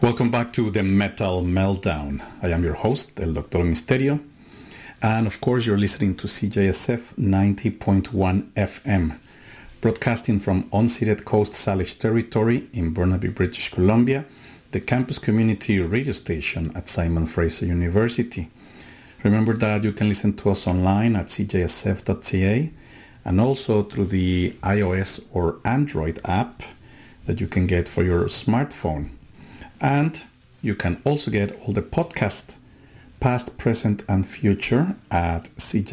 Welcome back to the Metal Meltdown. I am your host, El Doctor Misterio. And of course, you're listening to CJSF 90.1 FM, broadcasting from unceded Coast Salish territory in Burnaby, British Columbia, the campus community radio station at Simon Fraser University. Remember that you can listen to us online at cjsf.ca and also through the iOS or Android app that you can get for your smartphone. And you can also get all the podcasts, past, present, and future at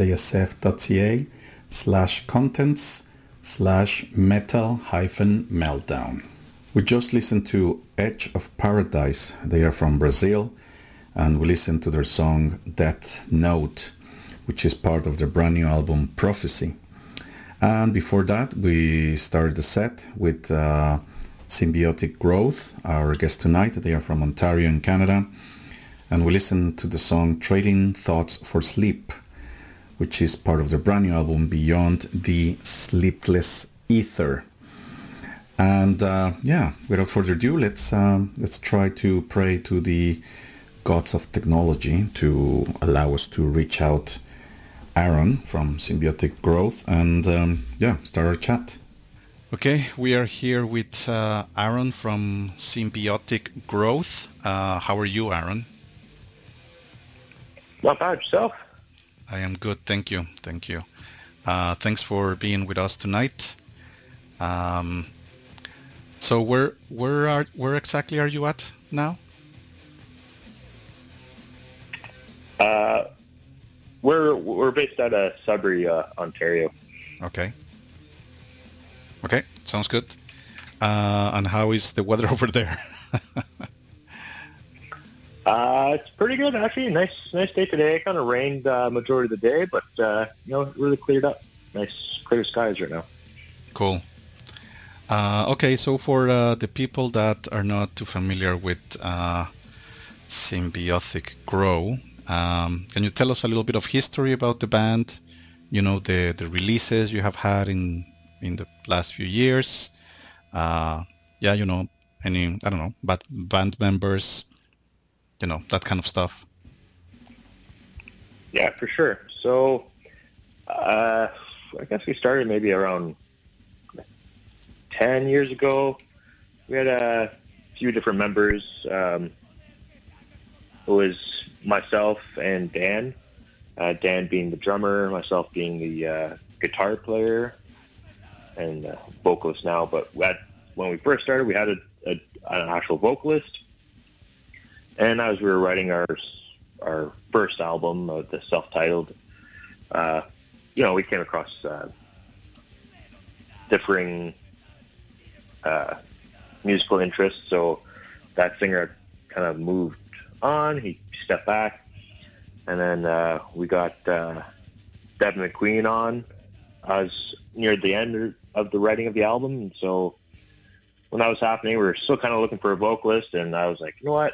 cjsf.ca/contents/metal-meltdown. We just listened to Edge of Paradise. They are from Brazil, and we listened to their song Death Note, which is part of their brand new album Prophecy. And before that, we started the set with Symbiotic Growth, our guest tonight. They are from Ontario in Canada. And we listened to the song Trading Thoughts for Sleep, which is part of the brand new album Beyond the Sleepless Ether. And without further ado, let's try to pray to the gods of technology to allow us to reach out Aaron from Symbiotic Growth and start our chat. Okay, we are here with Aaron from Symbiotic Growth. How are you, Aaron? Not bad, yourself? I am good, thank you. Thanks for being with us tonight. So where exactly are you at now? We're based out of Sudbury, Ontario. Okay, sounds good. And how is the weather over there? It's pretty good, actually. Nice day today. Kind of rained majority of the day, but really cleared up. Nice clear skies right now. Cool. Okay, so for the people that are not too familiar with Symbiotic Grow, can you tell us a little bit of history about the band? You know, the releases you have had in the last few years. But band members, that kind of stuff. Yeah, for sure. So, I guess we started maybe around 10 years ago. We had a few different members. It was myself and Dan. Dan being the drummer, myself being the guitar player and vocalist now. But when we first started, we had an actual vocalist. And as we were writing our first album, the self-titled, we came across differing musical interests. So that singer kind of moved on. He stepped back. And then we got Devin McQueen on as near the end of the writing of the album. And so when that was happening, we were still kind of looking for a vocalist. And I was like, you know what?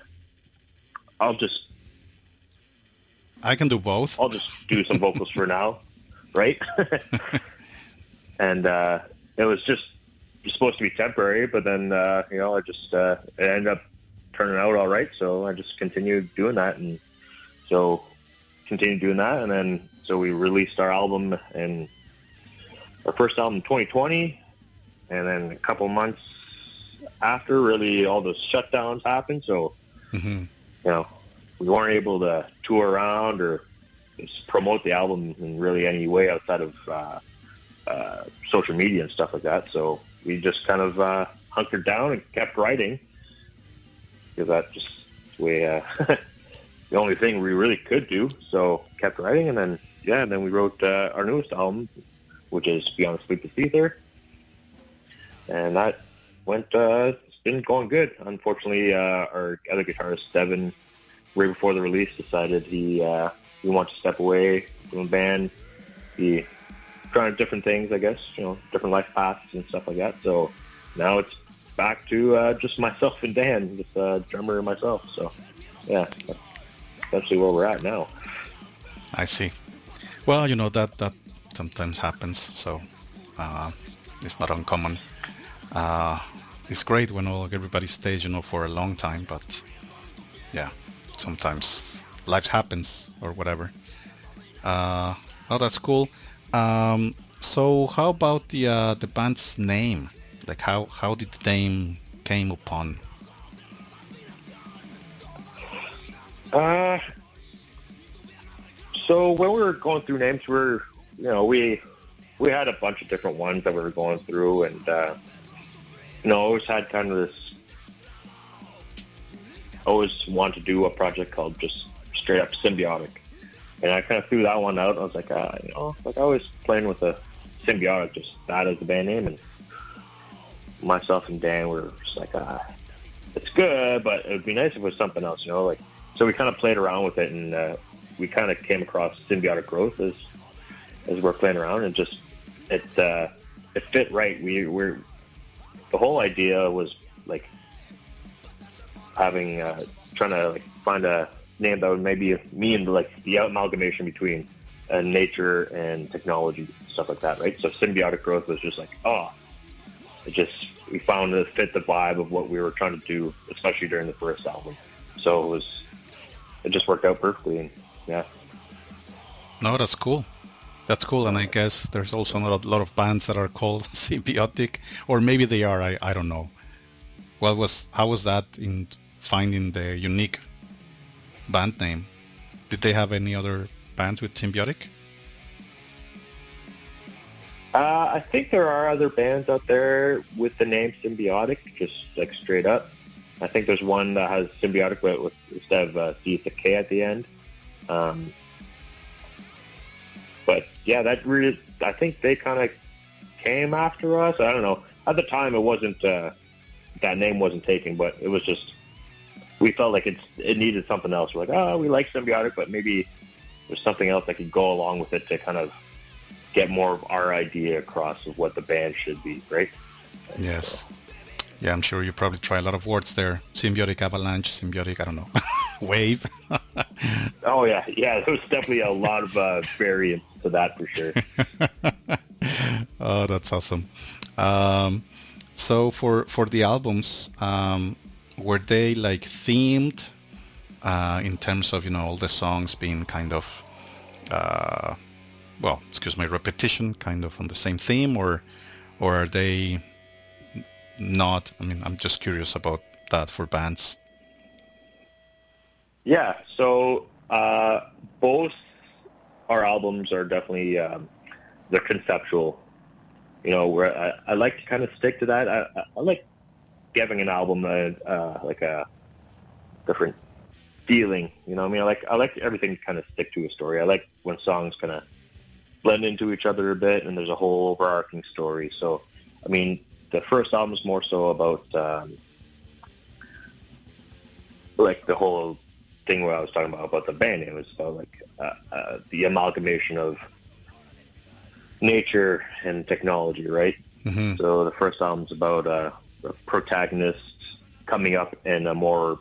I can do both. I'll just do some vocals for now, right? And it was just supposed to be temporary, but then it ended up turning out all right. So I just continued doing that, and so then so we released our album in our first album in 2020, and then a couple months after, really all those shutdowns happened. So. Mm-hmm. We weren't able to tour around or just promote the album in really any way outside of social media and stuff like that. So we just kind of hunkered down and kept writing, because that's just the way, the only thing we really could do. So kept writing, and then we wrote our newest album, which is Beyond the Sleepless Ether, and that went. It's been going good. Unfortunately, our other guitarist Devin, right before the release, decided he wanted to step away from the band. He trying different things, I guess, different life paths and stuff like that. So now it's back to just myself and Dan, just drummer and myself. So yeah, that's essentially where we're at now. I see. Well, that sometimes happens, so it's not uncommon. it's great when everybody stays, for a long time, but yeah, sometimes life happens or whatever. Uh, oh, that's cool. So how about the band's name? Like how did the name came upon? Uh, so when we were going through names, we had a bunch of different ones that we were going through, and always had kind of this. Always wanted to do a project called just straight up Symbiotic, and I kind of threw that one out. I was like, like I was playing with a Symbiotic, just that as the band name, and myself and Dan were just like, it's good, but it would be nice if it was something else, like. So we kind of played around with it, and we kind of came across Symbiotic Growth as we're playing around, and just it fit right. We're the whole idea was like having trying to like find a name that would maybe mean like the amalgamation between nature and technology, stuff like that, right? So Symbiotic Growth was just like, we found it fit the vibe of what we were trying to do, especially during the first album. So it just worked out perfectly, and yeah. No, that's cool. That's cool, and I guess there's also a lot of bands that are called Symbiotic, or maybe they are. I don't know. How was that in finding the unique band name? Did they have any other bands with Symbiotic? I think there are other bands out there with the name Symbiotic, just like straight up. I think there's one that has Symbiotic with instead of C, it's a K at the end. But yeah, I think they kind of came after us. I don't know. At the time, it wasn't, that name wasn't taken, but it was just, we felt like it needed something else. We're like, we like Symbiotic, but maybe there's something else that could go along with it to kind of get more of our idea across of what the band should be, right? And yes. Yeah, I'm sure you probably try a lot of words there. Symbiotic avalanche, symbiotic, I don't know, wave. Oh, yeah. Yeah, there was definitely a lot of variants to that for sure. Oh, that's awesome. So for the albums, were they like themed in terms of, all the songs being kind of, repetition, kind of on the same theme, or are they not? I mean, I'm just curious about that for bands. Yeah, so both our albums are definitely they're conceptual. Where I like to kind of stick to that. I like giving an album like a different feeling. I mean, I like everything to kind of stick to a story. I like when songs kind of blend into each other a bit, and there's a whole overarching story. So, I mean, the first album is more so about like the whole thing where I was talking about the band. It was about like the amalgamation of nature and technology, right? Mm-hmm. So the first album's about the protagonist coming up in a more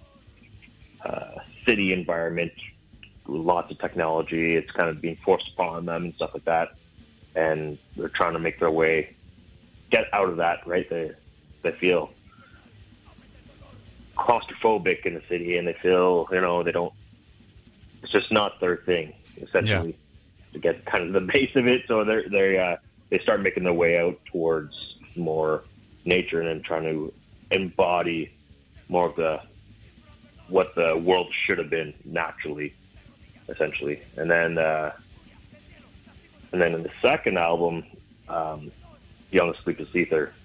city environment, lots of technology. It's kind of being forced upon them and stuff like that, and they're trying to make their way, get out of that, right? They feel claustrophobic in the city, and they feel, they don't, it's just not their thing, essentially, to get kind of the base of it. So they start making their way out towards more nature and then trying to embody more of what the world should have been naturally, essentially. And then in the second album, Young Sleepless Ether,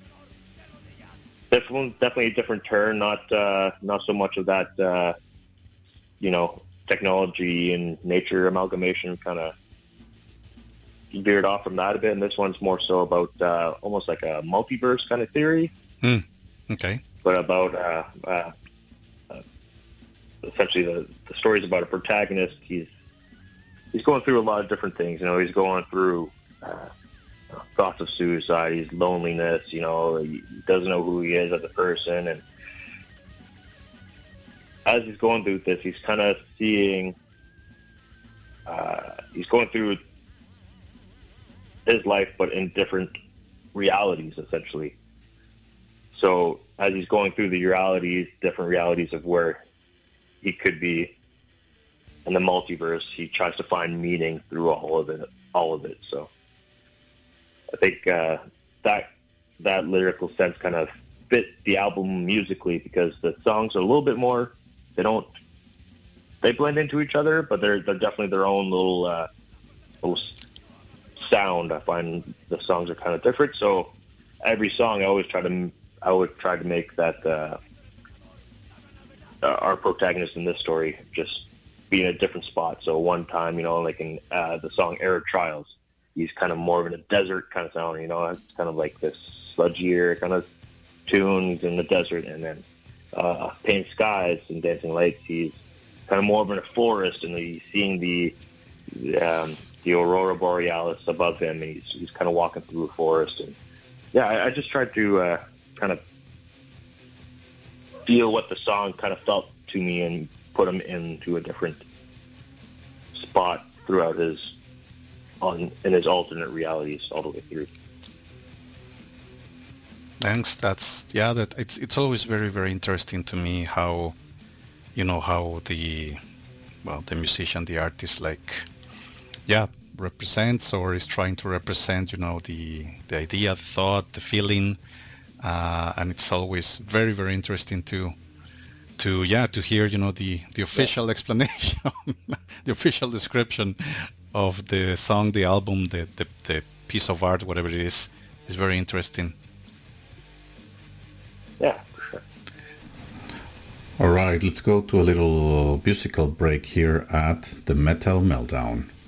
this one's definitely a different turn, not so much of that, technology and nature amalgamation, kind of veered off from that a bit, and this one's more so about almost like a multiverse kind of theory. Okay. But about essentially the story's about a protagonist. He's going through a lot of different things. He's going through thoughts of suicide, his loneliness. He doesn't know who he is as a person, and as he's going through this, he's kind of seeing. He's going through his life, but in different realities, essentially. So as he's going through the realities, different realities of where he could be in the multiverse, he tries to find meaning through all of it. So I think that lyrical sense kind of fit the album musically, because the songs are a little bit more, they blend into each other, but they're definitely their own little sound. I find the songs are kind of different. So every song I would try to make that our protagonist in this story just be in a different spot. So one time, like in the song Arid Trials, he's kind of more in a desert kind of sound, it's kind of like this sludgier kind of tunes in the desert. And then Paint Skies and Dancing Lights, he's kind of more of in a forest, and he's seeing the Aurora Borealis above him, and he's kind of walking through a forest. And yeah, I just tried to kind of feel what the song kind of felt to me and put him into a different spot throughout in his alternate realities all the way through. Thanks. It's always very, very interesting to me how the musician, the artist, represents or is trying to represent, the idea, the thought, the feeling, and it's always very, very interesting to hear, the official explanation, the official description of the song, the album, the piece of art, whatever it is very interesting. Yeah, for sure. All right, let's go to a little musical break here at the Metal Meltdown.